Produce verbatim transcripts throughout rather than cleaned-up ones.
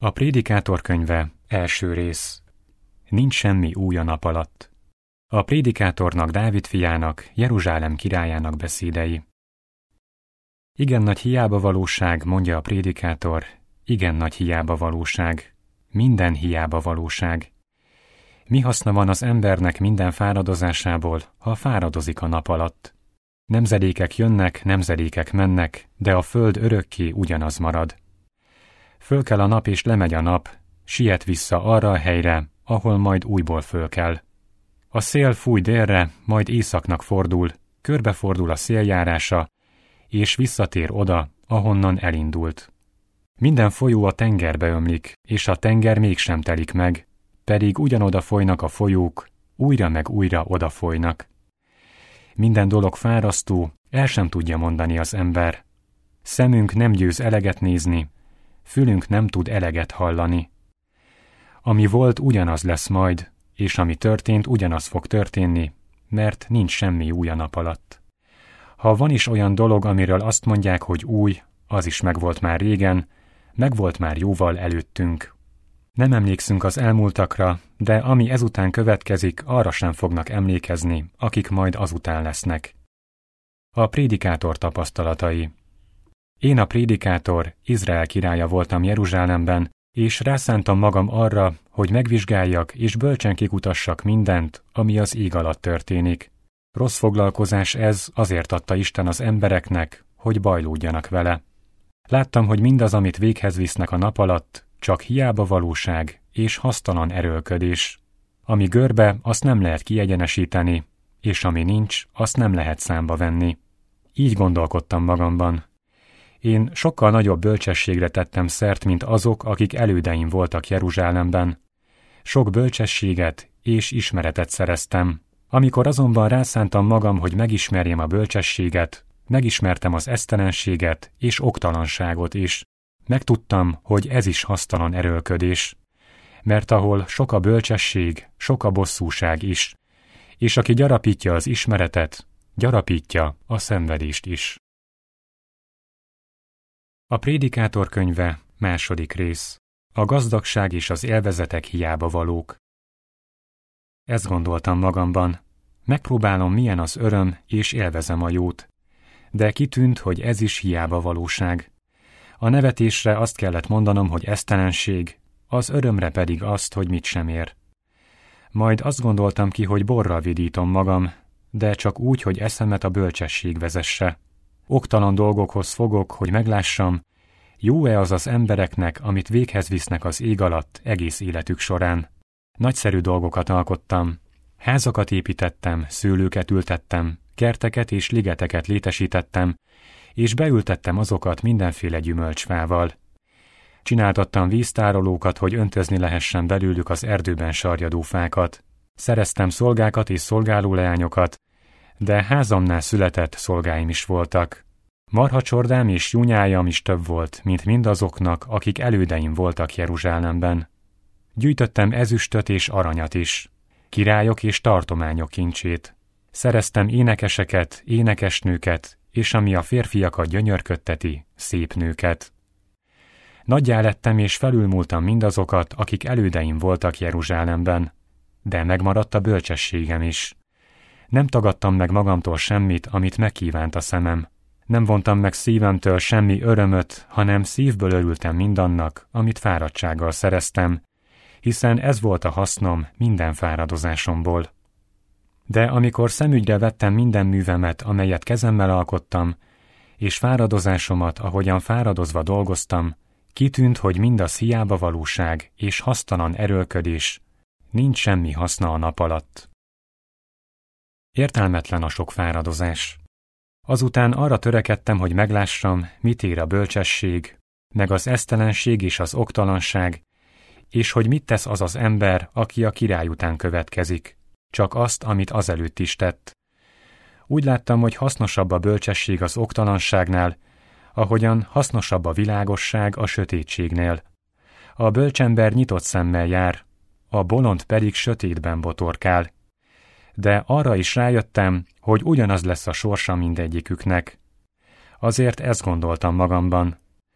A Prédikátor könyve, első rész. Nincs semmi új a nap alatt. A prédikátornak, Dávid fiának, Jeruzsálem királyának beszédei. Igen nagy hiába valóság, mondja a prédikátor, igen nagy hiába valóság, minden hiába valóság. Mi haszna van az embernek minden fáradozásából, ha fáradozik a nap alatt? Nemzedékek jönnek, nemzedékek mennek, de a föld örökké ugyanaz marad. Fölkel a nap és lemegy a nap, siet vissza arra a helyre, ahol majd újból fölkel. A szél fúj délre, majd északnak fordul, körbefordul a széljárása, és visszatér oda, ahonnan elindult. Minden folyó a tengerbe ömlik, és a tenger mégsem telik meg, pedig ugyanoda folynak a folyók, újra meg újra odafolynak. Minden dolog fárasztó, el sem tudja mondani az ember. Szemünk nem győz eleget nézni, fülünk nem tud eleget hallani. Ami volt, ugyanaz lesz majd, és ami történt, ugyanaz fog történni, mert nincs semmi új a nap alatt. Ha van is olyan dolog, amiről azt mondják, hogy új, az is megvolt már régen, megvolt már jóval előttünk. Nem emlékszünk az elmúltakra, de ami ezután következik, arra sem fognak emlékezni, akik majd azután lesznek. A prédikátor tapasztalatai. Én a prédikátor, Izrael királya voltam Jeruzsálemben, és rászántam magam arra, hogy megvizsgáljak és bölcsen kikutassak mindent, ami az ég alatt történik. Rossz foglalkozás ez, azért adta Isten az embereknek, hogy bajlódjanak vele. Láttam, hogy mindaz, amit véghez visznek a nap alatt, csak hiába valóság és hasztalan erőlködés. Ami görbe, azt nem lehet kiegyenesíteni, és ami nincs, azt nem lehet számba venni. Így gondolkodtam magamban. Én sokkal nagyobb bölcsességre tettem szert, mint azok, akik elődeim voltak Jeruzsálemben. Sok bölcsességet és ismeretet szereztem. Amikor azonban rászántam magam, hogy megismerjem a bölcsességet, megismertem az esztelenséget és oktalanságot is. Megtudtam, hogy ez is hasztalan erőlködés, mert ahol sok a bölcsesség, sok a bosszúság is, és aki gyarapítja az ismeretet, gyarapítja a szenvedést is. A Prédikátor könyve, második rész. A gazdagság és az élvezetek hiába valók. Ezt gondoltam magamban. Megpróbálom, milyen az öröm, és élvezem a jót. De kitűnt, hogy ez is hiába valóság. A nevetésre azt kellett mondanom, hogy esztelenség, az örömre pedig azt, hogy mit sem ér. Majd azt gondoltam ki, hogy borral vidítom magam, de csak úgy, hogy eszemet a bölcsesség vezesse. Oktalan dolgokhoz fogok, hogy meglássam, jó-e az az embereknek, amit véghez visznek az ég alatt egész életük során. Nagyszerű dolgokat alkottam. Házakat építettem, szőlőket ültettem, kerteket és ligeteket létesítettem, és beültettem azokat mindenféle gyümölcsfával. Csináltattam víztárolókat, hogy öntözni lehessen belőlük az erdőben sarjadó fákat. Szereztem szolgákat és szolgálóleányokat, de házamnál született szolgáim is voltak. Marhacsordám és júnyájam is több volt, mint mindazoknak, akik elődeim voltak Jeruzsálemben. Gyűjtöttem ezüstöt és aranyat is, királyok és tartományok kincsét. Szereztem énekeseket, énekesnőket, és ami a férfiakat gyönyörködteti, szép nőket. Nagyjá lettem és felülmúltam mindazokat, akik elődeim voltak Jeruzsálemben, de megmaradt a bölcsességem is. Nem tagadtam meg magamtól semmit, amit megkívánt a szemem. Nem vontam meg szívemtől semmi örömöt, hanem szívből örültem mindannak, amit fáradtsággal szereztem, hiszen ez volt a hasznom minden fáradozásomból. De amikor szemügyre vettem minden művemet, amelyet kezemmel alkottam, és fáradozásomat, ahogyan fáradozva dolgoztam, kitűnt, hogy mindaz hiába valóság és hasztalan erőlködés, nincs semmi haszna a nap alatt. Értelmetlen a sok fáradozás. Azután arra törekedtem, hogy meglássam, mit ér a bölcsesség, meg az esztelenség és az oktalanság, és hogy mit tesz az az ember, aki a király után következik, csak azt, amit azelőtt is tett. Úgy láttam, hogy hasznosabb a bölcsesség az oktalanságnál, ahogyan hasznosabb a világosság a sötétségnél. A bölcsember nyitott szemmel jár, a bolond pedig sötétben botorkál. De arra is rájöttem, hogy ugyanaz lesz a sorsa mindegyiküknek. Azért ezt gondoltam magamban.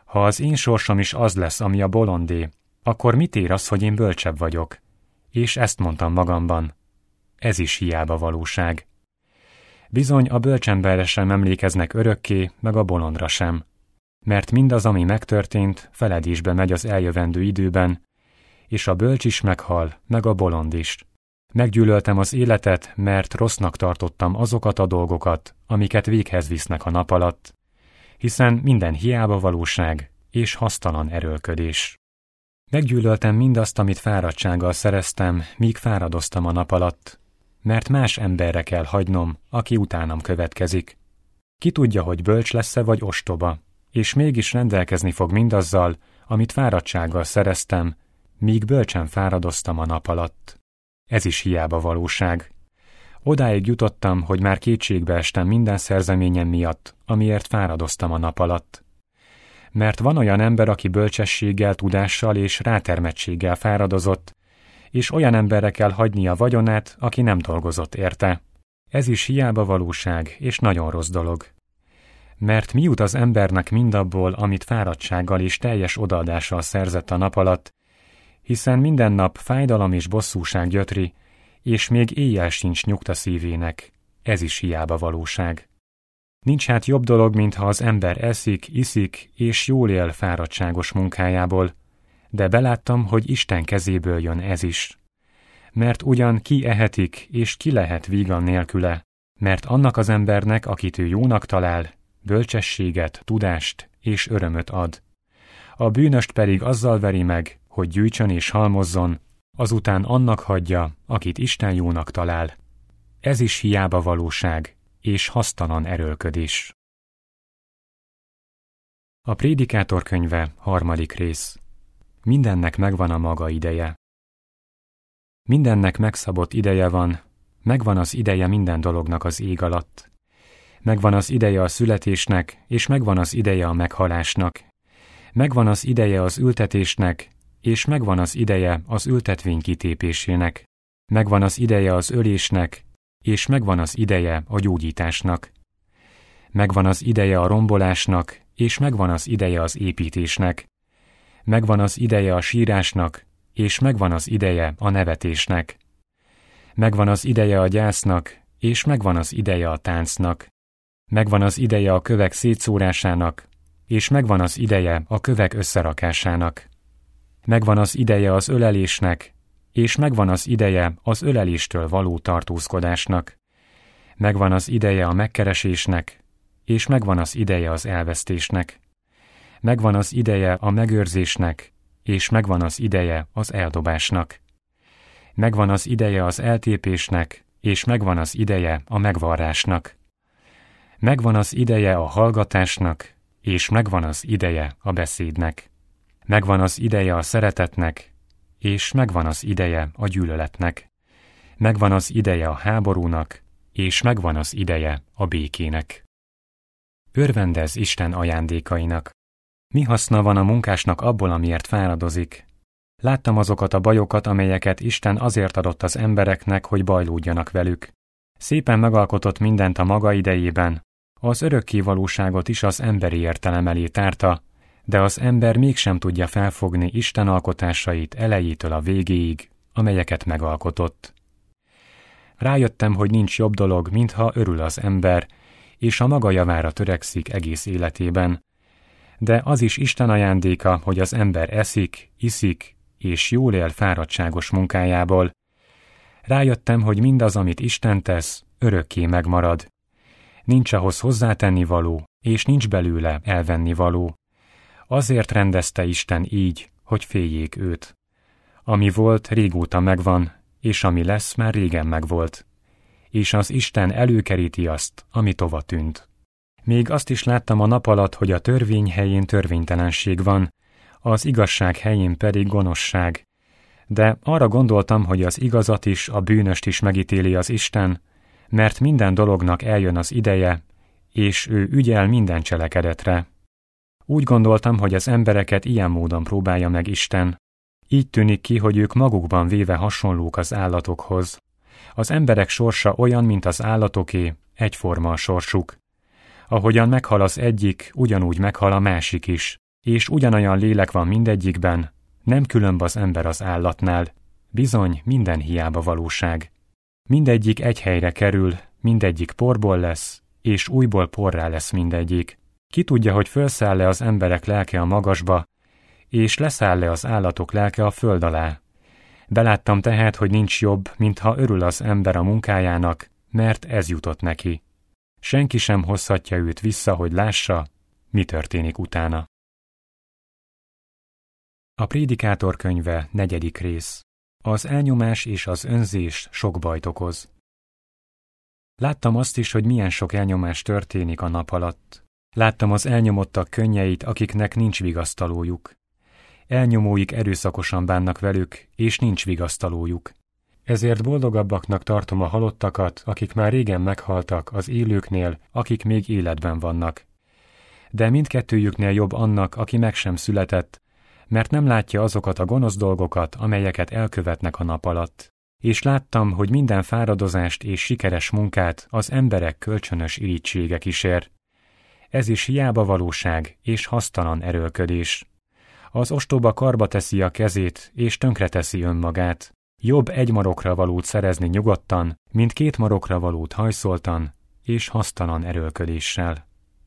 Ha az én sorsom is az lesz, ami a bolondé, akkor mit ér az, hogy én bölcsebb vagyok? És ezt mondtam magamban. Ez is hiába valóság. Bizony a bölcsemberre sem emlékeznek örökké, meg a bolondra sem. Mert mindaz, ami megtörtént, feledésbe megy az eljövendő időben, és a bölcs is meghal, meg a bolond is. Meggyűlöltem az életet, mert rossznak tartottam azokat a dolgokat, amiket véghez visznek a nap alatt, hiszen minden hiába valóság és hasztalan erőlködés. Meggyűlöltem mindazt, amit fáradtsággal szereztem, míg fáradoztam a nap alatt, mert más emberre kell hagynom, aki utánam következik. Ki tudja, hogy bölcs lesz-e vagy ostoba, és mégis rendelkezni fog mindazzal, amit fáradtsággal szereztem, míg bölcsen fáradoztam a nap alatt. Ez is hiába valóság. Odáig jutottam, hogy már kétségbe estem minden szerzeményem miatt, amiért fáradoztam a nap alatt. Mert van olyan ember, aki bölcsességgel, tudással és rátermettséggel fáradozott, és olyan emberre kell hagynia vagyonát, aki nem dolgozott érte. Ez is hiába valóság, és nagyon rossz dolog. Mert mi jut az embernek mindabból, amit fáradtsággal és teljes odaadással szerzett a nap alatt, hiszen minden nap fájdalom és bosszúság gyötri, és még éjjel sincs nyugta szívének. Ez is hiába valóság. Nincs hát jobb dolog, mintha az ember eszik, iszik, és jól él fáradtságos munkájából, de beláttam, hogy Isten kezéből jön ez is. Mert ugyan ki ehetik, és ki lehet vígan nélküle, mert annak az embernek, akit ő jónak talál, bölcsességet, tudást és örömöt ad. A bűnöst pedig azzal veri meg, hogy gyűjtsön és halmozzon, azután annak hagyja, akit Isten jónak talál. Ez is hiába valóság, és hasztalan erőlködés. A Prédikátor könyve, harmadik rész. Mindennek megvan a maga ideje. Mindennek megszabott ideje van, megvan az ideje minden dolognak az ég alatt. Megvan az ideje a születésnek, és megvan az ideje a meghalásnak. Megvan az ideje az ültetésnek, és megvan az ideje az ültetvény kitépésének. Megvan az ideje az ölésnek, és megvan az ideje a gyógyításnak. Megvan az ideje a rombolásnak, és megvan az ideje az építésnek. Megvan az ideje a sírásnak, és megvan az ideje a nevetésnek. Megvan az ideje a gyásznak, és megvan az ideje a táncnak. Megvan az ideje a kövek szétszórásának, és megvan az ideje a kövek összerakásának. Megvan az ideje az ölelésnek, és megvan az ideje az öleléstől való tartózkodásnak. Megvan az ideje a megkeresésnek, és megvan az ideje az elvesztésnek. Megvan az ideje a megőrzésnek, és megvan az ideje az eldobásnak. Megvan az ideje az eltépésnek, és megvan az ideje a megvarrásnak. Megvan az ideje a hallgatásnak, és megvan az ideje a beszédnek. Megvan az ideje a szeretetnek, és megvan az ideje a gyűlöletnek. Megvan az ideje a háborúnak, és megvan az ideje a békének. Örvendezz Isten ajándékainak. Mi haszna van a munkásnak abból, amiért fáradozik? Láttam azokat a bajokat, amelyeket Isten azért adott az embereknek, hogy bajlódjanak velük. Szépen megalkotott mindent a maga idejében, az örökké valóságot is az emberi értelem elé tárta, de az ember mégsem tudja felfogni Isten alkotásait elejétől a végéig, amelyeket megalkotott. Rájöttem, hogy nincs jobb dolog, mintha örül az ember, és a maga javára törekszik egész életében. De az is Isten ajándéka, hogy az ember eszik, iszik, és jól él fáradtságos munkájából. Rájöttem, hogy mindaz, amit Isten tesz, örökké megmarad. Nincs ahhoz hozzátenni való, és nincs belőle elvenni való. Azért rendezte Isten így, hogy féljék őt. Ami volt, régóta megvan, és ami lesz, már régen megvolt. És az Isten előkeríti azt, ami tova tűnt. Még azt is láttam a nap alatt, hogy a törvény helyén törvénytelenség van, az igazság helyén pedig gonoszság. De arra gondoltam, hogy az igazat is, a bűnöst is megítéli az Isten, mert minden dolognak eljön az ideje, és ő ügyel minden cselekedetre. Úgy gondoltam, hogy az embereket ilyen módon próbálja meg Isten. Így tűnik ki, hogy ők magukban véve hasonlók az állatokhoz. Az emberek sorsa olyan, mint az állatoké, egyforma a sorsuk. Ahogyan meghal az egyik, ugyanúgy meghal a másik is, és ugyanolyan lélek van mindegyikben, nem különb az ember az állatnál, bizony minden hiába valóság. Mindegyik egy helyre kerül, mindegyik porból lesz, és újból porrá lesz mindegyik. Ki tudja, hogy fölszáll-e az emberek lelke a magasba, és leszáll-e az állatok lelke a föld alá. Beláttam tehát, hogy nincs jobb, mintha örül az ember a munkájának, mert ez jutott neki. Senki sem hozhatja őt vissza, hogy lássa, mi történik utána. A Prédikátor könyve, negyedik rész. Az elnyomás és az önzés sok bajt okoz. Láttam azt is, hogy milyen sok elnyomás történik a nap alatt. Láttam az elnyomottak könnyeit, akiknek nincs vigasztalójuk. Elnyomóik erőszakosan bánnak velük, és nincs vigasztalójuk. Ezért boldogabbaknak tartom a halottakat, akik már régen meghaltak az élőknél, akik még életben vannak. De mindkettőjüknél jobb annak, aki meg sem született, mert nem látja azokat a gonosz dolgokat, amelyeket elkövetnek a nap alatt. És láttam, hogy minden fáradozást és sikeres munkát az emberek kölcsönös irítsége kísér. Ez is hiába valóság és hasztalan erőlködés. Az ostoba karba teszi a kezét, és tönkreteszi önmagát. Jobb egy marokra valót szerezni nyugodtan, mint két marokra valót hajszoltan, és hasztalan erőlködéssel.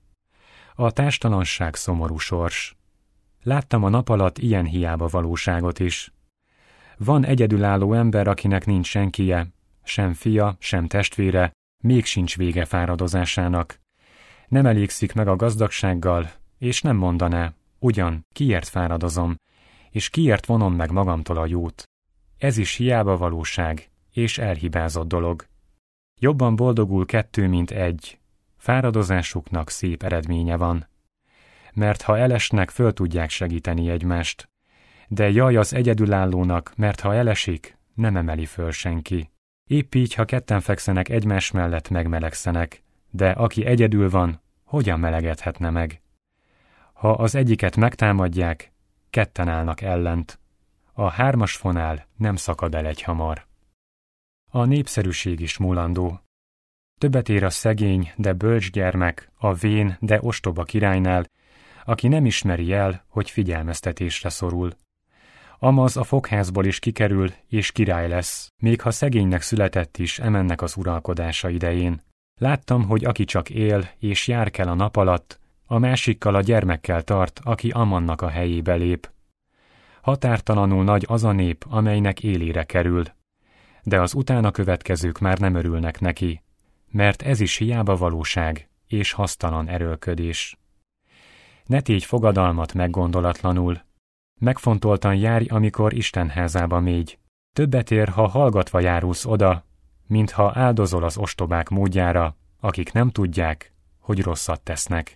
A társtalanság szomorú sors. Láttam a nap alatt ilyen hiába valóságot is. Van egyedülálló ember, akinek nincs senkije, sem fia, sem testvére, még sincs vége fáradozásának. Nem elégszik meg a gazdagsággal, és nem mondaná, ugyan, kiért fáradozom, és kiért vonom meg magamtól a jót. Ez is hiába valóság, és elhibázott dolog. Jobban boldogul kettő, mint egy. Fáradozásuknak szép eredménye van. Mert ha elesnek, föl tudják segíteni egymást. De jaj az egyedülállónak, mert ha elesik, nem emeli föl senki. Épp így, ha ketten fekszenek egymás mellett, megmelegszenek, de aki egyedül van, hogyan melegedhetne meg? Ha az egyiket megtámadják, ketten állnak ellent. A hármas fonál nem szakad el egyhamar. A népszerűség is múlandó. Többet ér a szegény, de bölcs gyermek, a vén, de ostoba királynál, aki nem ismeri el, hogy figyelmeztetésre szorul. Amaz a fogházból is kikerül, és király lesz, még ha szegénynek született is emennek az uralkodása idején. Láttam, hogy aki csak él, és jár kell a nap alatt, a másikkal a gyermekkel tart, aki Amannak a helyébe lép. Határtalanul nagy az a nép, amelynek élére kerül. De az utána következők már nem örülnek neki, mert ez is hiába valóság, és hasztalan erőlködés. Ne tégy fogadalmat meggondolatlanul. Megfontoltan járj, amikor Isten házába mégy. Többet ér, ha hallgatva járulsz oda, mint ha áldozol az ostobák módjára, akik nem tudják, hogy rosszat tesznek.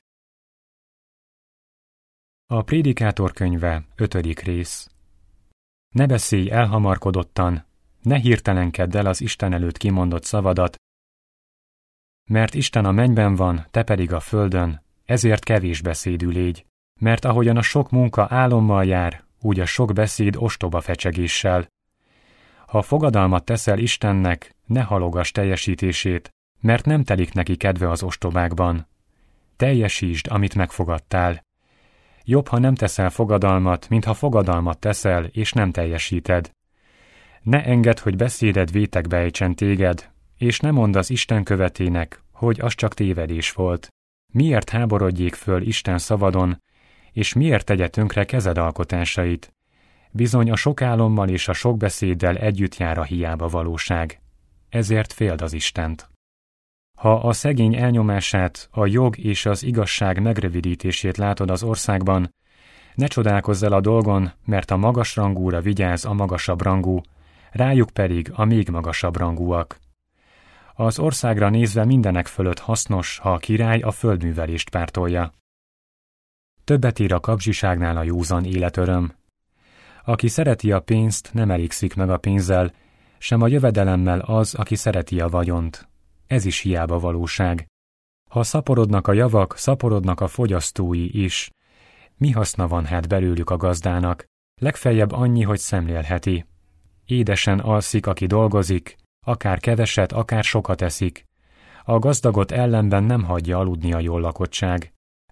A Prédikátor könyve, ötödik rész. Ne beszélj elhamarkodottan, ne hirtelenkedd el az Isten előtt kimondott szavadat, mert Isten a mennyben van, te pedig a földön, ezért kevés beszédű légy, mert ahogyan a sok munka álommal jár, úgy a sok beszéd ostoba fecsegéssel. Ha fogadalmat teszel Istennek, ne halogass teljesítését, mert nem telik neki kedve az ostobákban. Teljesítsd, amit megfogadtál. Jobb, ha nem teszel fogadalmat, mint ha fogadalmat teszel, és nem teljesíted. Ne engedd, hogy beszéded vétekbe ejtsen téged, és ne mondd az Isten követének, hogy az csak tévedés volt. Miért háborodjék föl Isten szavadon, és miért tegye tönkre kezed alkotásait? Bizony a sok álommal és a sok beszéddel együtt jár a hiába valóság. Ezért féld az Istent. Ha a szegény elnyomását, a jog és az igazság megrövidítését látod az országban, ne csodálkozz el a dolgon, mert a magas rangúra vigyáz a magasabb rangú, rájuk pedig a még magasabb rangúak. Az országra nézve mindenek fölött hasznos, ha a király a földművelést pártolja. Többet ér a kapzsiságnál a józan életöröm. Aki szereti a pénzt, nem elégszik meg a pénzzel, sem a jövedelemmel az, aki szereti a vagyont. Ez is hiába valóság. Ha szaporodnak a javak, szaporodnak a fogyasztói is. Mi haszna van hát belőlük a gazdának? Legfeljebb annyi, hogy szemlélheti. Édesen alszik, aki dolgozik, akár keveset, akár sokat eszik. A gazdagot ellenben nem hagyja aludni a jól lakottság.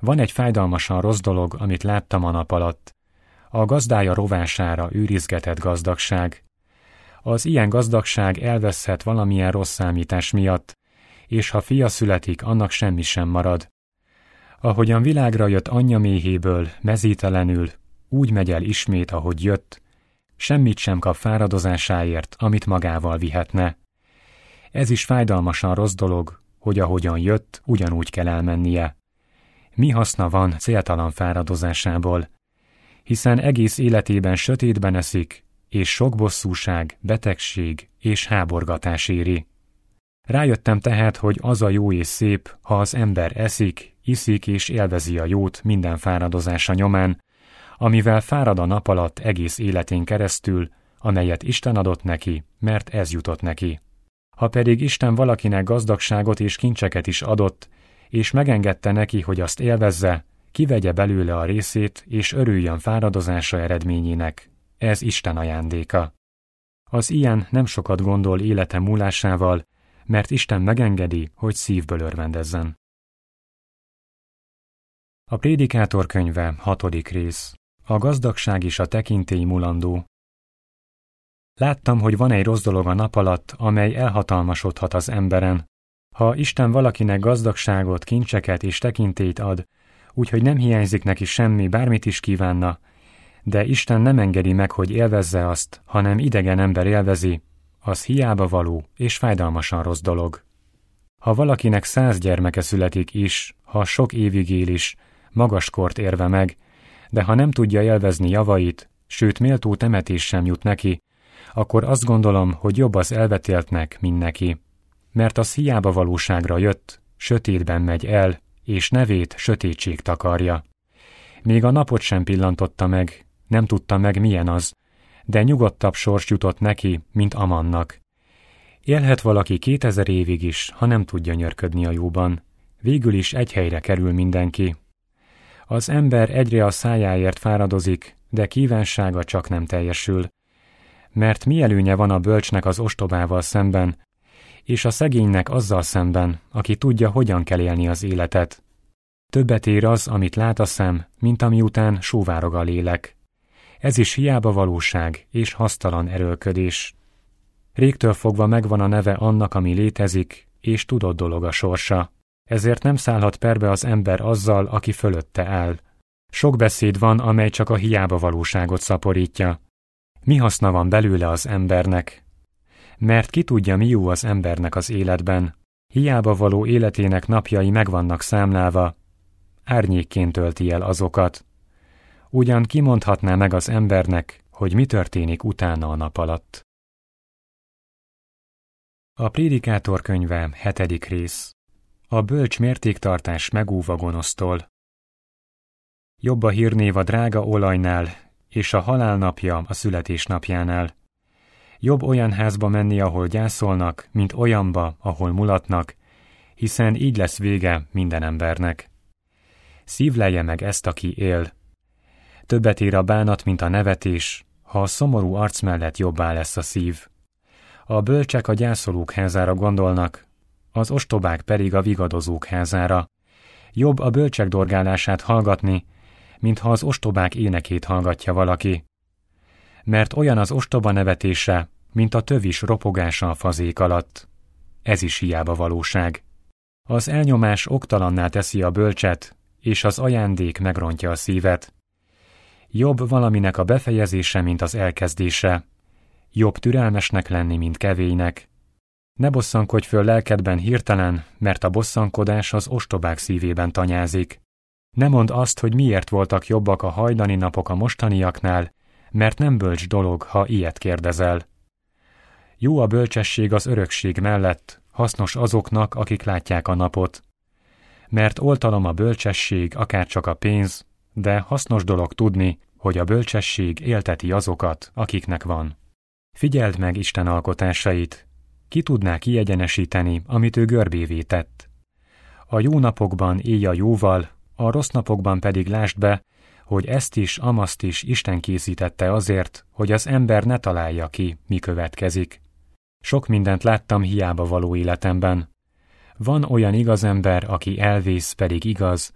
Van egy fájdalmasan rossz dolog, amit láttam a nap alatt. A gazdája rovására őrizgetett gazdagság. Az ilyen gazdagság elveszhet valamilyen rossz számítás miatt, és ha fia születik, annak semmi sem marad. Ahogyan világra jött anyja méhéből, mezítelenül, úgy megy el ismét, ahogy jött, semmit sem kap fáradozásáért, amit magával vihetne. Ez is fájdalmasan rossz dolog, hogy ahogyan jött, ugyanúgy kell elmennie. Mi haszna van céltalan fáradozásából? Hiszen egész életében sötétben eszik, és sok bosszúság, betegség és háborgatás éri. Rájöttem tehát, hogy az a jó és szép, ha az ember eszik, iszik és élvezi a jót minden fáradozása nyomán, amivel fárad a nap alatt egész életén keresztül, amelyet Isten adott neki, mert ez jutott neki. Ha pedig Isten valakinek gazdagságot és kincseket is adott, és megengedte neki, hogy azt élvezze, kivegye belőle a részét, és örüljön fáradozása eredményének. Ez Isten ajándéka. Az ilyen nem sokat gondol élete múlásával, mert Isten megengedi, hogy szívből örvendezzen. A Prédikátor könyve, hatodik rész. A gazdagság és a tekintély mulandó. Láttam, hogy van egy rossz dolog a nap alatt, amely elhatalmasodhat az emberen. Ha Isten valakinek gazdagságot, kincseket és tekintélyt ad, úgyhogy nem hiányzik neki semmi, bármit is kívánna, de Isten nem engedi meg, hogy élvezze azt, hanem idegen ember élvezi, az hiába való és fájdalmasan rossz dolog. Ha valakinek száz gyermeke születik is, ha sok évig él is, magas kort érve meg, de ha nem tudja élvezni javait, sőt méltó temetés sem jut neki, akkor azt gondolom, hogy jobb az elvetéltnek, mint neki. Mert az hiába valóságra jött, sötétben megy el, és nevét sötétség takarja. Még a napot sem pillantotta meg, nem tudta meg, milyen az, de nyugodtabb sors jutott neki, mint Amannak. Élhet valaki kétezer évig is, ha nem tud gyönyörködni a jóban. Végül is egy helyre kerül mindenki. Az ember egyre a szájáért fáradozik, de kívánsága csak nem teljesül. Mert mi előnye van a bölcsnek az ostobával szemben, és a szegénynek azzal szemben, aki tudja, hogyan kell élni az életet. Többet ér az, amit lát a szem, mint ami után sóvárog a lélek. Ez is hiába valóság és hasztalan erőlködés. Régtől fogva megvan a neve annak, ami létezik, és tudott dolog a sorsa. Ezért nem szállhat perbe az ember azzal, aki fölötte áll. Sok beszéd van, amely csak a hiába valóságot szaporítja. Mi haszna van belőle az embernek? Mert ki tudja, mi jó az embernek az életben. Hiába való életének napjai meg vannak számlálva. Árnyékként tölti el azokat. Ugyan kimondhatná meg az embernek, hogy mi történik utána a nap alatt. A Prédikátor könyve, hetedik rész. A bölcs mértéktartás megúva gonosztól. Jobb a hírnév a drága olajnál, és a halál napja a születésnapjánál. Jobb olyan házba menni, ahol gyászolnak, mint olyanba, ahol mulatnak, hiszen így lesz vége minden embernek. Szívlelje meg ezt, aki él. Többet ér a bánat, mint a nevetés, ha a szomorú arc mellett jobbá lesz a szív. A bölcsek a gyászolók házára gondolnak, az ostobák pedig a vigadozók házára. Jobb a bölcsek dorgálását hallgatni, mintha az ostobák énekét hallgatja valaki. Mert olyan az ostoba nevetése, mint a tövis ropogása a fazék alatt. Ez is hiába valóság. Az elnyomás oktalanná teszi a bölcset, és az ajándék megrontja a szívet. Jobb valaminek a befejezése, mint az elkezdése. Jobb türelmesnek lenni, mint kevélynek. Ne bosszankodj föl lelkedben hirtelen, mert a bosszankodás az ostobák szívében tanyázik. Ne mondd azt, hogy miért voltak jobbak a hajdani napok a mostaniaknál, mert nem bölcs dolog, ha ilyet kérdezel. Jó a bölcsesség az örökség mellett, hasznos azoknak, akik látják a napot. Mert oltalom a bölcsesség, akárcsak a pénz, de hasznos dolog tudni, hogy a bölcsesség élteti azokat, akiknek van. Figyeld meg Isten alkotásait, ki tudná kiegyenesíteni, amit ő görbévé tett. A jó napokban élj a jóval, a rossz napokban pedig lásd be, hogy ezt is, amazt is Isten készítette azért, hogy az ember ne találja ki, mi következik. Sok mindent láttam hiába való életemben. Van olyan igaz ember, aki elvész, pedig igaz,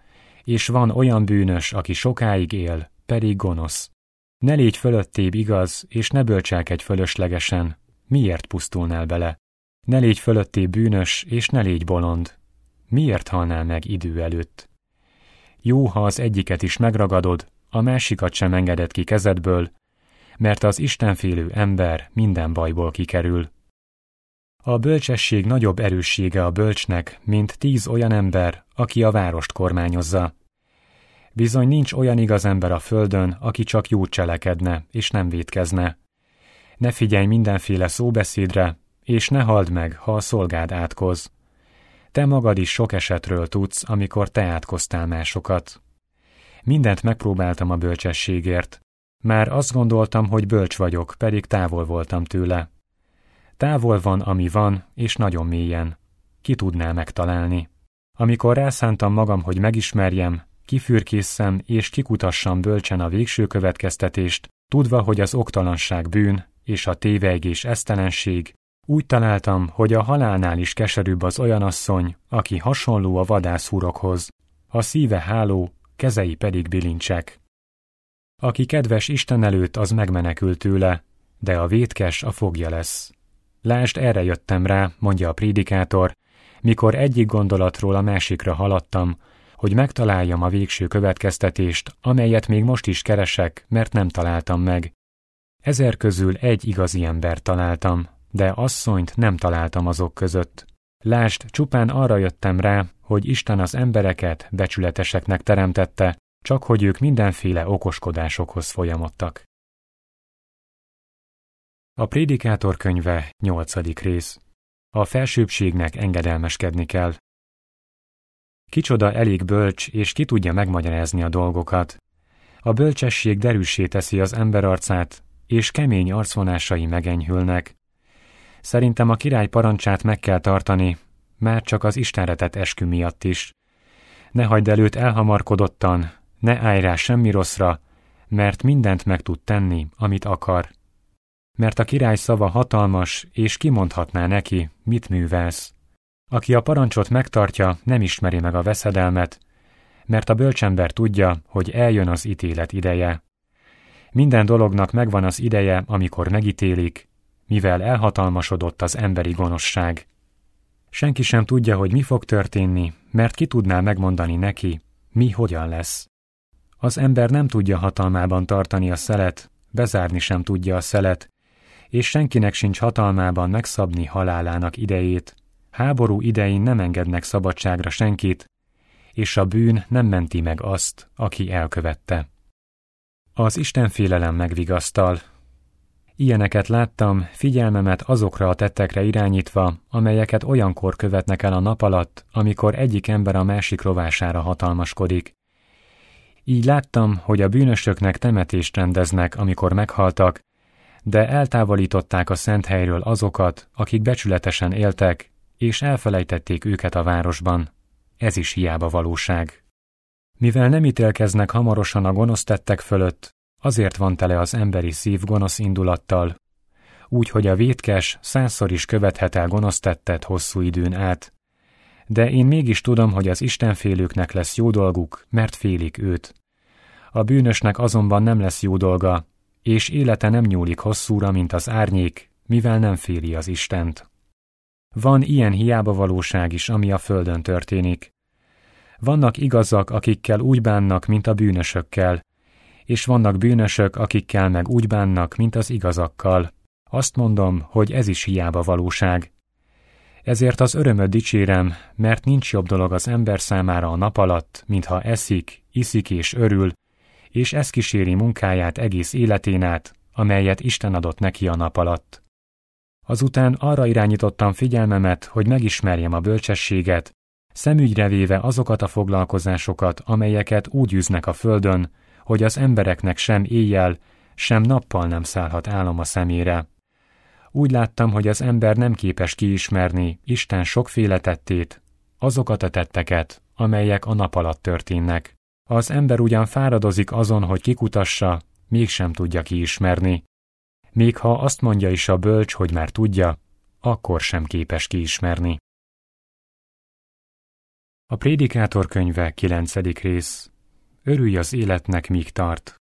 és van olyan bűnös, aki sokáig él, pedig gonosz. Ne légy fölöttébb igaz, és ne bölcselkedj fölöslegesen. Miért pusztulnál bele? Ne légy fölöttébb bűnös, és ne légy bolond. Miért halnál meg idő előtt? Jó, ha az egyiket is megragadod, a másikat sem engeded ki kezedből, mert az istenfélő ember minden bajból kikerül. A bölcsesség nagyobb erőssége a bölcsnek, mint tíz olyan ember, aki a várost kormányozza. Bizony nincs olyan igaz ember a földön, aki csak jót cselekedne, és nem vétkezne. Ne figyelj mindenféle szóbeszédre, és ne halld meg, ha a szolgád átkoz. Te magad is sok esetről tudsz, amikor te átkoztál másokat. Mindent megpróbáltam a bölcsességért. Már azt gondoltam, hogy bölcs vagyok, pedig távol voltam tőle. Távol van, ami van, és nagyon mélyen. Ki tudná megtalálni? Amikor rászántam magam, hogy megismerjem, kifürkésszem és kikutassam bölcsen a végső következtetést, tudva, hogy az oktalanság bűn, és a tévejgés esztelenség, úgy találtam, hogy a halálnál is keserűbb az olyan asszony, aki hasonló a vadászhurokhoz, a szíve háló, kezei pedig bilincsek. Aki kedves Isten előtt, az megmenekül tőle, de a vétkes a fogja lesz. Lásd, erre jöttem rá, mondja a prédikátor, mikor egyik gondolatról a másikra haladtam, hogy megtaláljam a végső következtetést, amelyet még most is keresek, mert nem találtam meg. Ezer közül egy igazi embert találtam, de asszonyt nem találtam azok között. Lásd, csupán arra jöttem rá, hogy Isten az embereket becsületeseknek teremtette, csak hogy ők mindenféle okoskodásokhoz folyamodtak. A Prédikátor könyve, nyolcadik rész. A felsőbbségnek engedelmeskedni kell. Kicsoda elég bölcs, és ki tudja megmagyarázni a dolgokat. A bölcsesség derűssé teszi az ember arcát, és kemény arcvonásai megenyhülnek. Szerintem a király parancsát meg kell tartani, már csak az Istenre tett eskü miatt is. Ne hagyd előtt elhamarkodottan, ne állj rá semmi rosszra, mert mindent meg tud tenni, amit akar. Mert a király szava hatalmas, és kimondhatná neki, mit művelsz. Aki a parancsot megtartja, nem ismeri meg a veszedelmet, mert a bölcsember tudja, hogy eljön az ítélet ideje. Minden dolognak megvan az ideje, amikor megítélik, mivel elhatalmasodott az emberi gonoszság. Senki sem tudja, hogy mi fog történni, mert ki tudná megmondani neki, mi hogyan lesz. Az ember nem tudja hatalmában tartani a szelet, bezárni sem tudja a szelet, és senkinek sincs hatalmában megszabni halálának idejét. Háború idején nem engednek szabadságra senkit, és a bűn nem menti meg azt, aki elkövette. Az istenfélelem megvigasztal. Ilyeneket láttam, figyelmemet azokra a tettekre irányítva, amelyeket olyankor követnek el a nap alatt, amikor egyik ember a másik rovására hatalmaskodik. Így láttam, hogy a bűnösöknek temetést rendeznek, amikor meghaltak, de eltávolították a szent helyről azokat, akik becsületesen éltek, és elfelejtették őket a városban. Ez is hiába valóság. Mivel nem ítélkeznek hamarosan a gonosz tettek fölött, azért van tele az emberi szív gonosz indulattal, úgy, hogy a vétkes százszor is követhet el gonosz tettet hosszú időn át. De én mégis tudom, hogy az istenfélőknek lesz jó dolguk, mert félik őt. A bűnösnek azonban nem lesz jó dolga, és élete nem nyúlik hosszúra, mint az árnyék, mivel nem féli az Istent. Van ilyen hiába valóság is, ami a földön történik. Vannak igazak, akikkel úgy bánnak, mint a bűnösökkel, és vannak bűnösök, akikkel meg úgy bánnak, mint az igazakkal. Azt mondom, hogy ez is hiába valóság. Ezért az örömöt dicsérem, mert nincs jobb dolog az ember számára a nap alatt, mintha eszik, iszik és örül, és ez kíséri munkáját egész életén át, amelyet Isten adott neki a nap alatt. Azután arra irányítottam figyelmemet, hogy megismerjem a bölcsességet, szemügyre véve azokat a foglalkozásokat, amelyeket úgy űznek a földön, hogy az embereknek sem éjjel, sem nappal nem szállhat álom a szemére. Úgy láttam, hogy az ember nem képes kiismerni Isten sokféle tettét, azokat a tetteket, amelyek a nap alatt történnek. Az ember ugyan fáradozik azon, hogy kikutassa, mégsem tudja kiismerni. Még ha azt mondja is a bölcs, hogy már tudja, akkor sem képes kiismerni. A Prédikátor könyve kilencedik rész. Örülj az életnek, míg tart.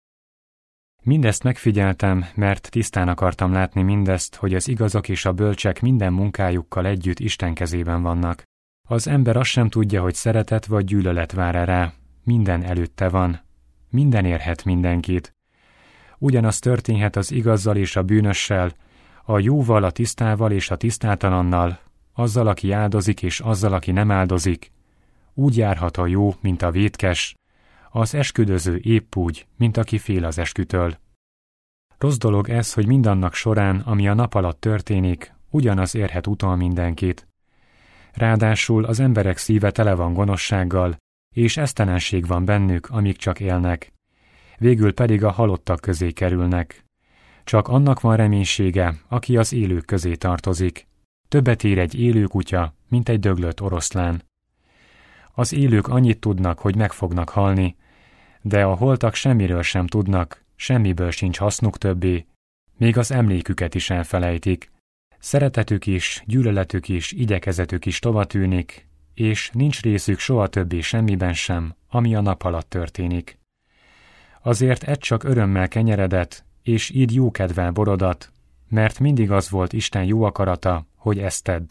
Mindezt megfigyeltem, mert tisztán akartam látni mindezt, hogy az igazak és a bölcsek minden munkájukkal együtt Isten kezében vannak. Az ember azt sem tudja, hogy szeretet vagy gyűlölet vár rá. Minden előtte van. Minden érhet mindenkit. Ugyanaz történhet az igazzal és a bűnössel, a jóval, a tisztával és a tisztátalannal, azzal, aki áldozik és azzal, aki nem áldozik. Úgy járhat a jó, mint a vétkes, az esküdöző épp úgy, mint aki fél az eskütől. Rossz dolog ez, hogy mindannak során, ami a nap alatt történik, ugyanaz érhet utol mindenkit. Ráadásul az emberek szíve tele van gonoszsággal, és esztelenség van bennük, amíg csak élnek. Végül pedig a halottak közé kerülnek. Csak annak van reménysége, aki az élők közé tartozik. Többet ér egy élő kutya, mint egy döglött oroszlán. Az élők annyit tudnak, hogy meg fognak halni, de a holtak semmiről sem tudnak, semmiből sincs hasznuk többé, még az emléküket is elfelejtik. Szeretetük is, gyűlöletük is, igyekezetük is tovatűnik, és nincs részük soha többé semmiben sem, ami a nap alatt történik. Azért egy csak örömmel kenyeredett, és így jókedvel borodat, mert mindig az volt Isten jó akarata, hogy ezt tedd.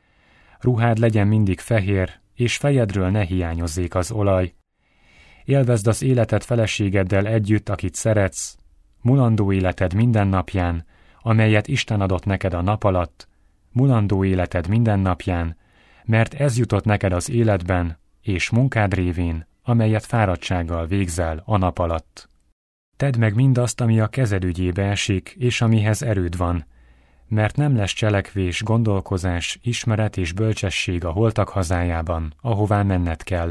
Ruhád legyen mindig fehér, és fejedről ne hiányozzék az olaj. Élvezd az életed feleségeddel együtt, akit szeretsz, mulandó életed minden napján, amelyet Isten adott neked a nap alatt, mulandó életed minden napján, mert ez jutott neked az életben, és munkád révén, amelyet fáradtsággal végzel a nap alatt. Tedd meg mindazt, ami a kezed ügyébe esik, és amihez erőd van, mert nem lesz cselekvés, gondolkozás, ismeret és bölcsesség a holtak hazájában, ahová menned kell.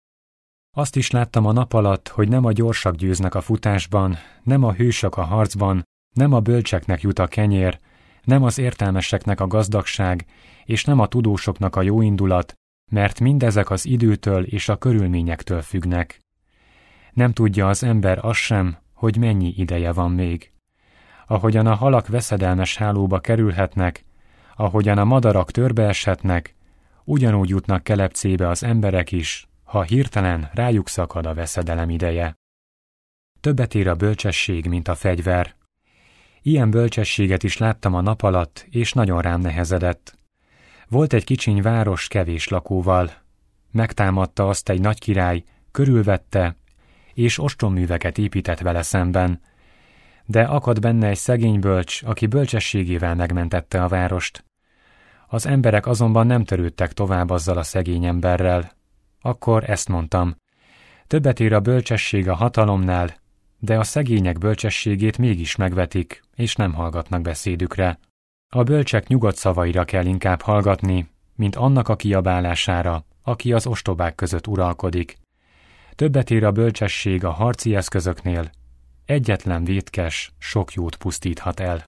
Azt is láttam a nap alatt, hogy nem a gyorsak győznek a futásban, nem a hősök a harcban, nem a bölcseknek jut a kenyér, nem az értelmeseknek a gazdagság, és nem a tudósoknak a jóindulat, mert mindezek az időtől és a körülményektől függnek. Nem tudja az ember azt sem, hogy mennyi ideje van még. Ahogyan a halak veszedelmes hálóba kerülhetnek, ahogyan a madarak törbeeshetnek, ugyanúgy jutnak kelepcébe az emberek is, ha hirtelen rájuk szakad a veszedelem ideje. Többet ér a bölcsesség, mint a fegyver. Ilyen bölcsességet is láttam a nap alatt, és nagyon rám nehezedett. Volt egy kicsiny város kevés lakóval. Megtámadta azt egy nagy király, körülvette, és ostomműveket épített vele szemben. De akadt benne egy szegény bölcs, aki bölcsességével megmentette a várost. Az emberek azonban nem törődtek tovább azzal a szegény emberrel. Akkor ezt mondtam. Többet ér a bölcsesség a hatalomnál, de a szegények bölcsességét mégis megvetik, és nem hallgatnak beszédükre. A bölcsek nyugodt szavaira kell inkább hallgatni, mint annak a kiabálására, aki az ostobák között uralkodik. Többet ér a bölcsesség a harci eszközöknél. Egyetlen vétkes sok jót pusztíthat el.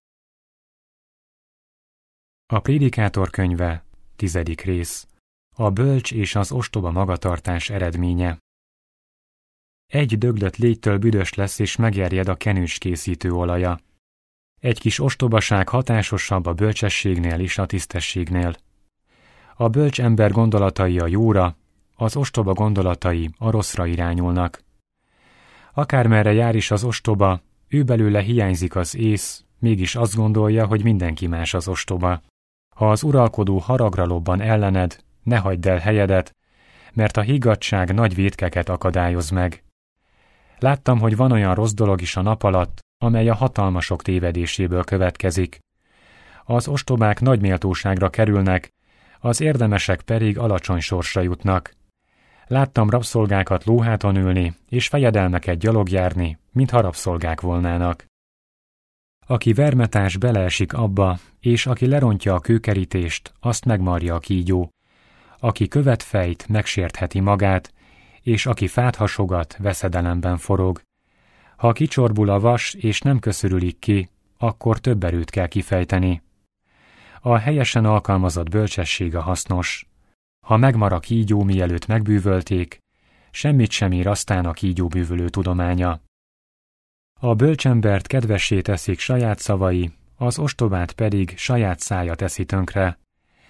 A Prédikátor könyve, tizedik rész. A bölcs és az ostoba magatartás eredménye. Egy döglött légytől büdös lesz és megjerjed a kenős készítő olaja. Egy kis ostobaság hatásosabb a bölcsességnél és a tisztességnél. A bölcs ember gondolatai a jóra, az ostoba gondolatai a rosszra irányulnak. Akármerre jár is az ostoba, ő belőle hiányzik az ész, mégis azt gondolja, hogy mindenki más az ostoba. Ha az uralkodó haragra lobban ellened, ne hagyd el helyedet, mert a higgadtság nagy vétkeket akadályoz meg. Láttam, hogy van olyan rossz dolog is a nap alatt, amely a hatalmasok tévedéséből következik. Az ostobák nagy méltóságra kerülnek, az érdemesek pedig alacsony sorsra jutnak. Láttam rabszolgákat lóháton ülni, és fejedelmeket gyalogjárni, mintha rabszolgák volnának. Aki vermetás beleesik abba, és aki lerontja a kőkerítést, azt megmarja a kígyó. Aki követ fejt, megsértheti magát, és aki fát hasogat, veszedelemben forog. Ha kicsorbul a vas, és nem köszörülik ki, akkor több erőt kell kifejteni. A helyesen alkalmazott bölcsesség a hasznos. Ha megmar a kígyó, mielőtt megbűvölték, semmit sem ér aztán a kígyóbűvölő tudománya. A bölcsembert kedvessé teszik saját szavai, az ostobát pedig saját szája teszi tönkre.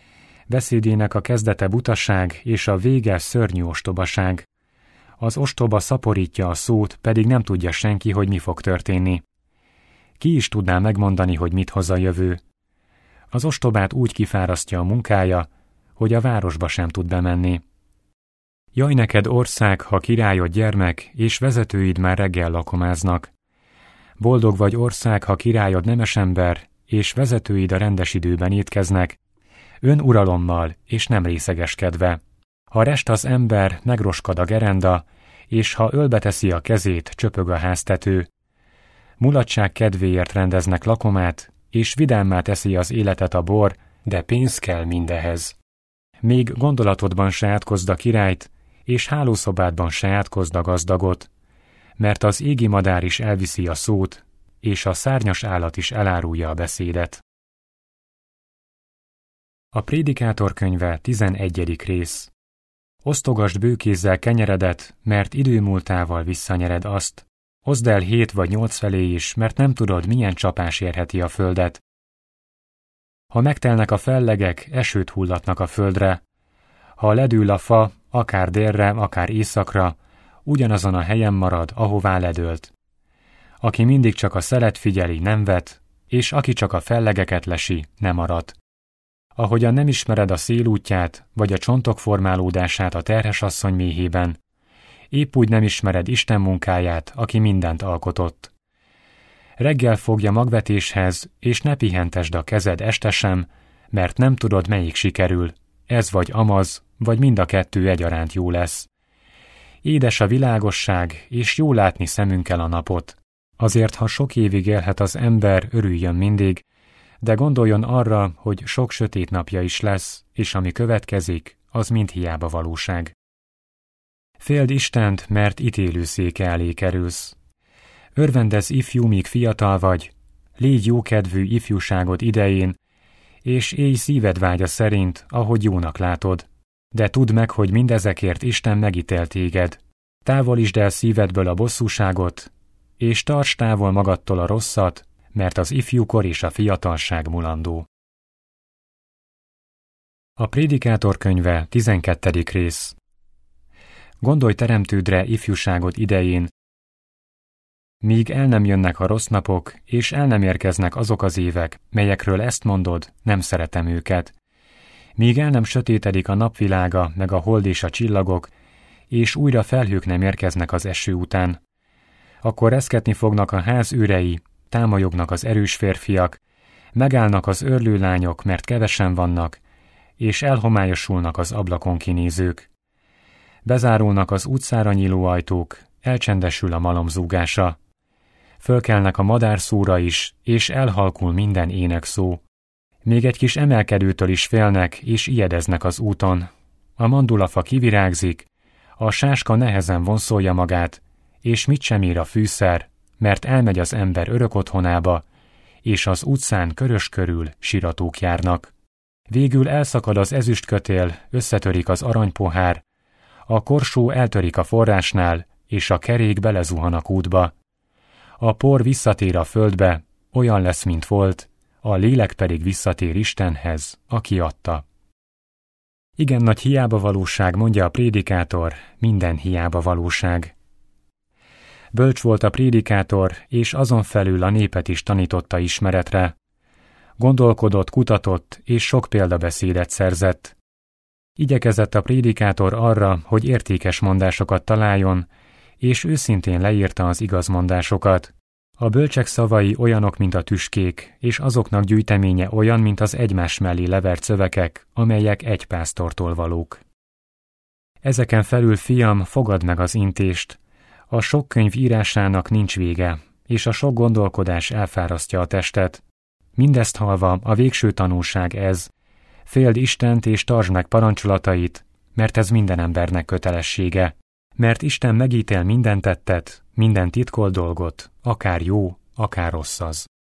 Beszédének a kezdete butaság, és a vége szörnyű ostobaság. Az ostoba szaporítja a szót, pedig nem tudja senki, hogy mi fog történni. Ki is tudná megmondani, hogy mit hoz a jövő? Az ostobát úgy kifárasztja a munkája, hogy a városba sem tud bemenni. Jaj neked ország, ha királyod gyermek, és vezetőid már reggel lakomáznak. Boldog vagy ország, ha királyod nemes ember, és vezetőid a rendes időben étkeznek, önuralommal és nem részegeskedve. Ha rest az ember, megroskad a gerenda, és ha ölbe teszi a kezét, csöpög a háztető. Mulatság kedvéért rendeznek lakomát, és vidámmá teszi az életet a bor, de pénz kell mindehez. Még gondolatodban se átkozd a királyt, és hálószobádban se átkozd a gazdagot, mert az égi madár is elviszi a szót, és a szárnyas állat is elárulja a beszédet. A Prédikátor könyve tizenegyedik rész. Osztogasd bőkézzel kenyeredet, mert idő múltával visszanyered azt. Oszd el hét vagy nyolc felé is, mert nem tudod, milyen csapás érheti a földet. Ha megtelnek a fellegek, esőt hullatnak a földre. Ha ledül a fa, akár délre, akár északra, ugyanazon a helyen marad, ahová ledőlt. Aki mindig csak a szelet figyeli, nem vet, és aki csak a fellegeket lesi, nem arat. Ahogyan nem ismered a szél útját, vagy a csontok formálódását a terhes asszony méhében, épp úgy nem ismered Isten munkáját, aki mindent alkotott. Reggel fogja magvetéshez, és ne pihentesd a kezed este sem, mert nem tudod, melyik sikerül, ez vagy amaz, vagy mind a kettő egyaránt jó lesz. Édes a világosság, és jó látni szemünkkel a napot. Azért, ha sok évig élhet az ember, örüljön mindig, de gondoljon arra, hogy sok sötét napja is lesz, és ami következik, az mind hiába valóság. Féld Istent, mert ítélőszéke elé kerülsz. Örvendezz ifjú, míg fiatal vagy, légy jókedvű ifjúságod idején, és élj szíved vágya szerint, ahogy jónak látod. De tudd meg, hogy mindezekért Isten megítél téged. Távolítsd el szívedből a bosszúságot, és tarts távol magadtól a rosszat, mert az ifjúkor és a fiatalság mulandó. A Prédikátor könyve tizenkettedik rész. Gondolj teremtődre ifjúságod idején, míg el nem jönnek a rossz napok, és el nem érkeznek azok az évek, melyekről ezt mondod, nem szeretem őket. Míg el nem sötétedik a napvilága, meg a hold és a csillagok, és újra felhők nem érkeznek az eső után. Akkor reszketni fognak a ház őrei, támolyognak az erős férfiak, megállnak az őrlő lányok, mert kevesen vannak, és elhomályosulnak az ablakon kinézők. Bezárulnak az utcára nyíló ajtók, elcsendesül a malom zúgása. Fölkelnek a madárszóra is, és elhalkul minden énekszó. Még egy kis emelkedőtől is félnek, és ijedeznek az úton. A mandulafa kivirágzik, a sáska nehezen vonszolja magát, és mit sem ér a fűszer, mert elmegy az ember örök otthonába, és az utcán körös körül siratók járnak. Végül elszakad az ezüstkötél, összetörik az aranypohár, a korsó eltörik a forrásnál, és a kerék belezuhan a kútba. A por visszatér a földbe, olyan lesz, mint volt, a lélek pedig visszatér Istenhez, aki adta. Igen nagy hiába valóság, mondja a prédikátor, minden hiába valóság. Bölcs volt a prédikátor, és azon felül a népet is tanította ismeretre. Gondolkodott, kutatott, és sok példabeszédet szerzett. Igyekezett a prédikátor arra, hogy értékes mondásokat találjon, és őszintén leírta az igaz mondásokat. A bölcsek szavai olyanok, mint a tüskék, és azoknak gyűjteménye olyan, mint az egymás mellé levert szövegek, amelyek egy pásztortól valók. Ezeken felül, fiam, fogadd meg az intést. A sok könyv írásának nincs vége, és a sok gondolkodás elfárasztja a testet. Mindezt hallva a végső tanulság ez: féld Istent és tartsd meg parancsolatait, mert ez minden embernek kötelessége. Mert Isten megítél minden tettet, minden titkolt dolgot, akár jó, akár rossz az.